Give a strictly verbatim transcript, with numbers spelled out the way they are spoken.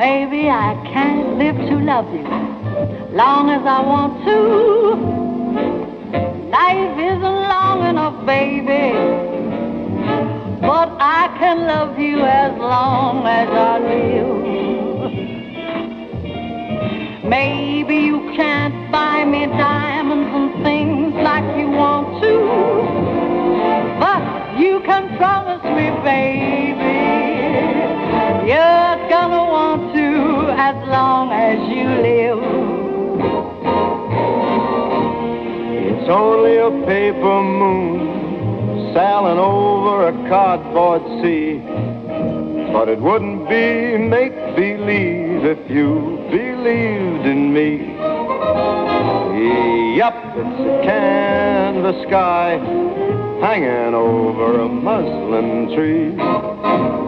Maybe I can't live to love you long as I want to. Life isn't long enough, baby, but I can love you as long as I live. Maybe you can't buy me diamonds and things like you want to, but you can promise me, baby, you're gonna want to as long as you live. It's only a paper moon sailing over a cardboard sea, but it wouldn't be make-believe if you believed in me. Yup, it's a canvas sky hanging over a muslin tree.